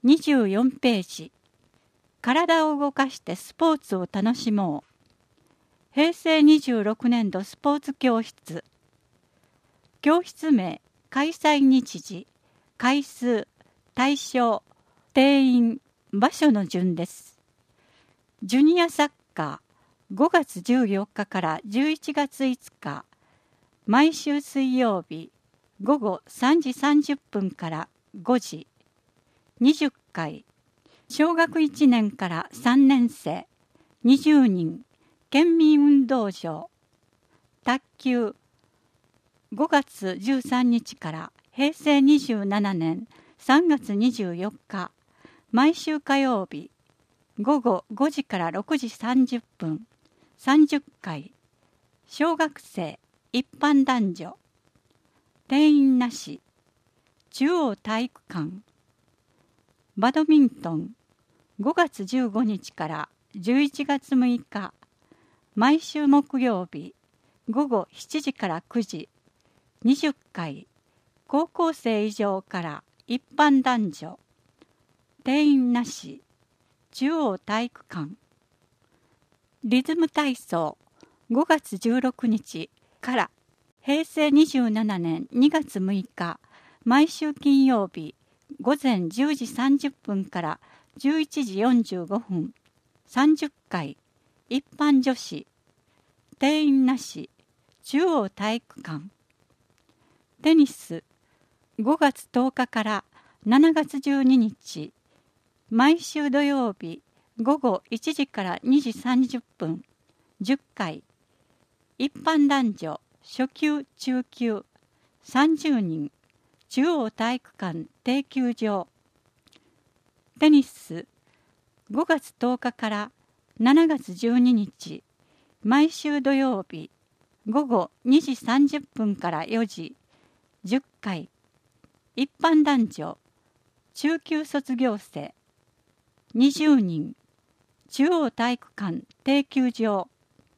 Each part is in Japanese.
24ページ。体を動かしてスポーツを楽しもう。平成26年度スポーツ教室。教室名、開催日時、回数、対象、定員、場所の順です。ジュニアサッカー、5月14日から11月5日、毎週水曜日、午後3時30分から5時、20回、小学1年から3年生、20人、県民運動場、卓球、5月13日から平成27年3月24日、毎週火曜日、午後5時から6時30分、30回、小学生、一般男女、定員なし、中央体育館、バドミントン、5月15日から11月6日、毎週木曜日、午後7時から9時、20回、高校生以上から一般男女、定員なし、中央体育館、リズム体操、5月16日から平成27年2月6日、毎週金曜日、午前10時30分から11時45分、30回、一般女子、定員なし、中央体育館。テニス、5月10日から7月12日、毎週土曜日、午後1時から2時30分、10回、一般男女、初級、中級、30人、中央体育館定休場。テニス、5月10日から7月12日、毎週土曜日、午後2時30分から4時、10回、一般男女、中級卒業生、20人、中央体育館定休場。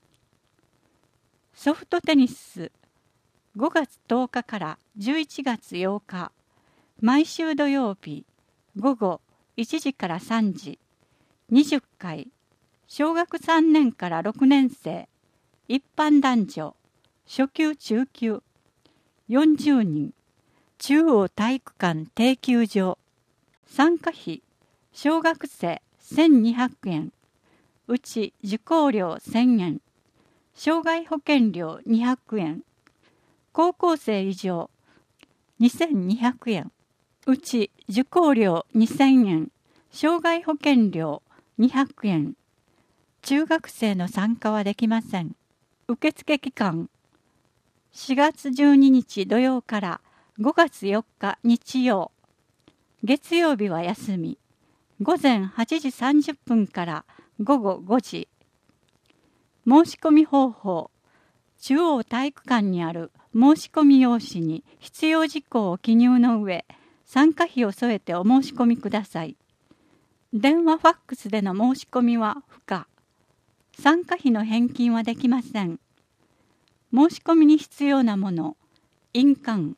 ソフトテニス、5月10日から11月8日、毎週土曜日、午後1時から3時、20回、小学3年から6年生、一般男女、初級中級、40人、中央体育館定休場。参加費、小学生1200円、うち受講料1000円、障害保険料200円、高校生以上2200円、うち受講料2000円、障害保険料200円。中学生の参加はできません。受付期間、4月12日土曜から5月4日日曜。月曜日は休み。午前8時30分から午後5時。申し込み方法。中央体育館にある申し込み用紙に必要事項を記入の上、参加費を添えてお申し込みください。電話ファックスでの申し込みは不可。参加費の返金はできません。申し込みに必要なもの、印鑑。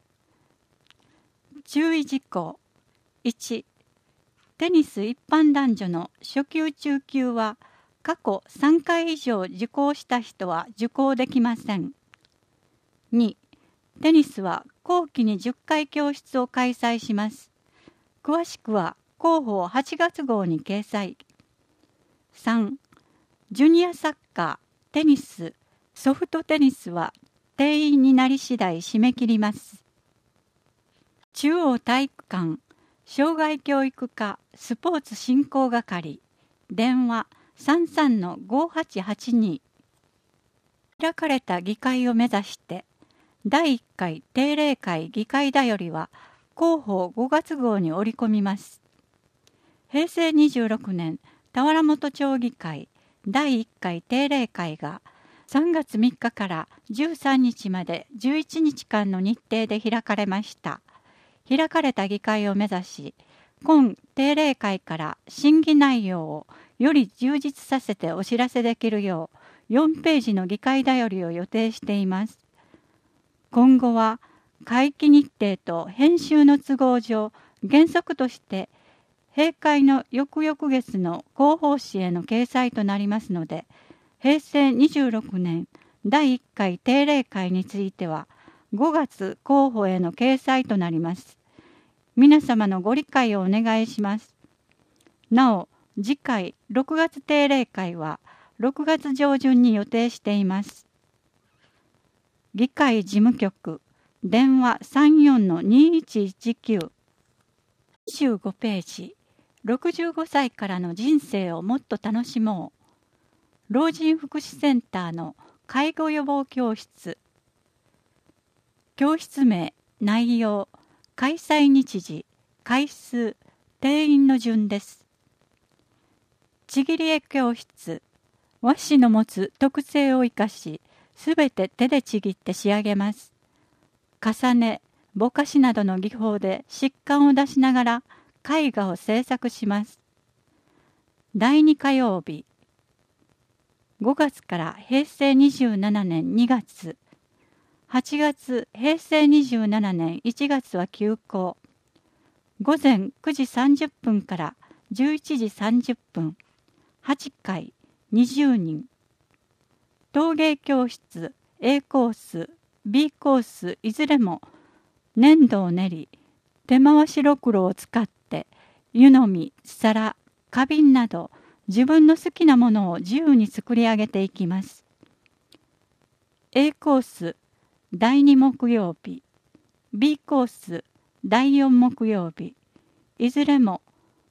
注意事項。1、テニス一般男女の初級中級は過去3回以上受講した人は受講できません。2、テニスは後期に10回教室を開催します。詳しくは広報8月号に掲載。3、ジュニアサッカー、テニス、ソフトテニスは定員になり次第締め切ります。中央体育館、障害教育課スポーツ振興係、電話33-5882。開かれた議会を目指して、第1回定例会議会だよりは広報5月号に織り込みます。平成26年田原本町議会第1回定例会が3月3日から13日まで11日間の日程で開かれました。開かれた議会を目指し、今定例会から審議内容をより充実させてお知らせできるよう4ページの議会だよりを予定しています。今後は会期日程と編集の都合上、原則として閉会の翌々月の広報誌への掲載となりますので、平成26年第1回定例会については5月広報への掲載となります。皆様のご理解をお願いします。なお、次回6月定例会は6月上旬に予定しています。議会事務局電話 34-2119 25ページ65歳からの人生をもっと楽しもう。老人福祉センターの介護予防教室。教室名、内容、開催日時、回数、定員の順です。ちぎり絵教室。和紙の持つ特性を生かし、すべて手でちぎって仕上げます。重ね、ぼかしなどの技法で疾患を出しながら絵画を制作します。第2火曜日。5月から平成27年2月。8月、平成27年1月は休校。午前9時30分から11時30分。8回、20人。陶芸教室、A コース、B コース、いずれも粘土を練り、手回しろくろを使って湯飲み、皿、花瓶など自分の好きなものを自由に作り上げていきます。A コース、第2木曜日、B コース、第4木曜日、いずれも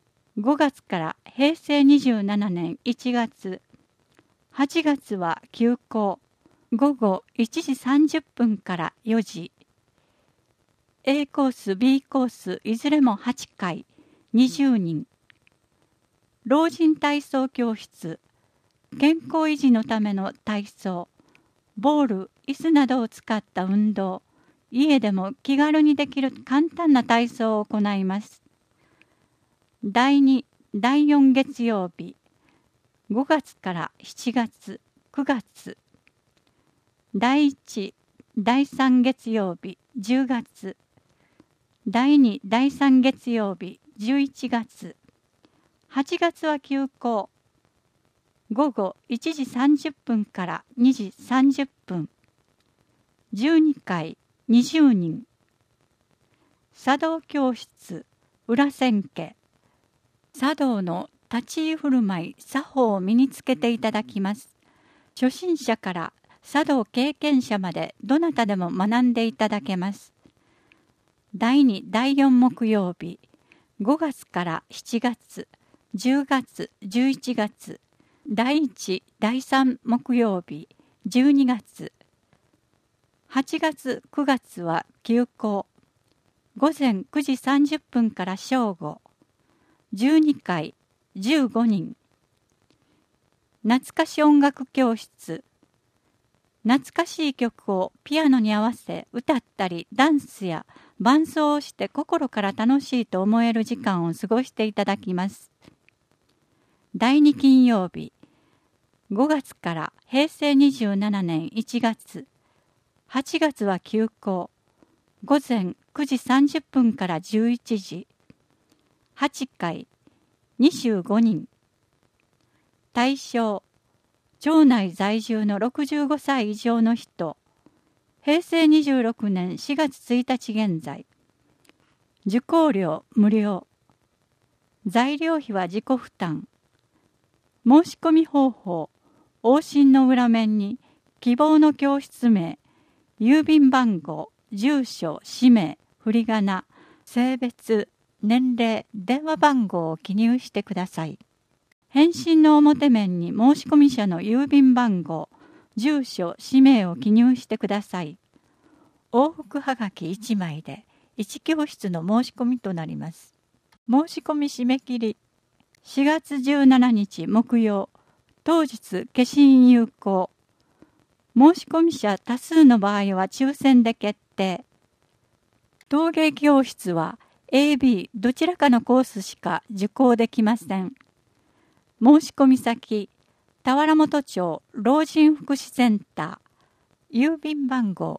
5月から平成27年1月、8月は休校、午後1時30分から4時。A コース、B コース、いずれも8回、20人。老人体操教室、健康維持のための体操、ボール、椅子などを使った運動、家でも気軽にできる簡単な体操を行います。第2、第4月曜日、5月から7月、9月。第1、第3月曜日、10月。第2、第3月曜日、11月。8月は休校。午後1時30分から2時30分。12回、20人。茶道教室、裏千家。茶道の立ち居振る舞い、作法を身につけていただきます。初心者から茶道経験者までどなたでも学んでいただけます。第2、第4木曜日、5月から7月、10月、11月、第1、第3木曜日、12月、8月、9月は休校。午前9時30分から正午、12回、15人。懐かし音楽教室。懐かしい曲をピアノに合わせ歌ったりダンスや伴奏をして心から楽しいと思える時間を過ごしていただきます。第2金曜日、5月から平成27年1月、8月は休校。午前9時30分から11時。8回、25人。対象、町内在住の65歳以上の人。平成26年4月1日現在。受講料無料。材料費は自己負担。申し込み方法、往診の裏面に希望の教室名、郵便番号、住所、氏名、振り仮名、性別、年齢、電話番号を記入してください。返信の表面に申し込み者の郵便番号、住所、氏名を記入してください。往復はがき1枚で1教室の申し込みとなります。申し込み締め切り4月17日木曜、当日消印有効。申し込み者多数の場合は抽選で決定。陶芸教室は A、B どちらかのコースしか受講できません。申し込み先、田原本町老人福祉センター、郵便番号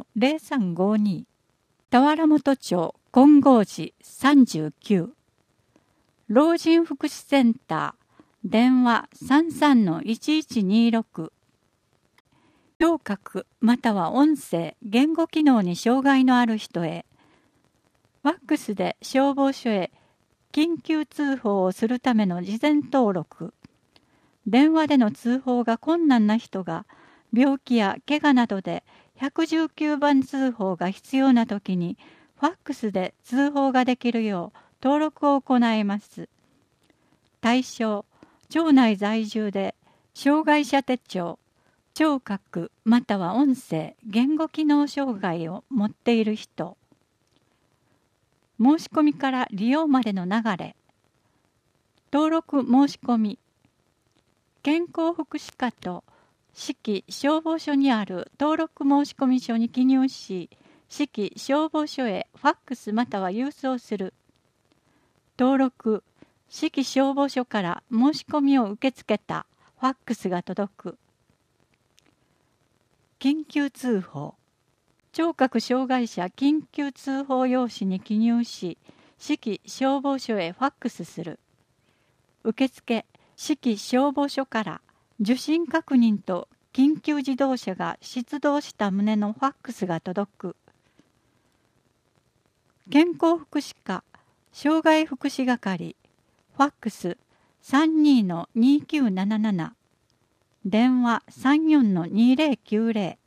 636-0352、田原本町金剛寺39。 老人福祉センター電話 33-1126 聴覚または音声・言語機能に障害のある人へファックスで消防署へ緊急通報をするための事前登録電話での通報が困難な人が病気や怪我などで119番通報が必要な時にファックスで通報ができるよう登録を行います。対象、町内在住で障害者手帳、聴覚または音声・言語機能障害を持っている人。申し込みから利用までの流れ。登録申し込み。健康福祉課と市消防署にある登録申込書に記入し、市消防署へファックスまたは郵送する。登録、市消防署から申し込みを受け付けたファックスが届く。緊急通報。聴覚障害者緊急通報用紙に記入し、市消防署へファックスする。受付、市消防署から受信確認と緊急自動車が出動した旨のファックスが届く。健康福祉課、障害福祉係、ファックス 32-2977、電話 34-2090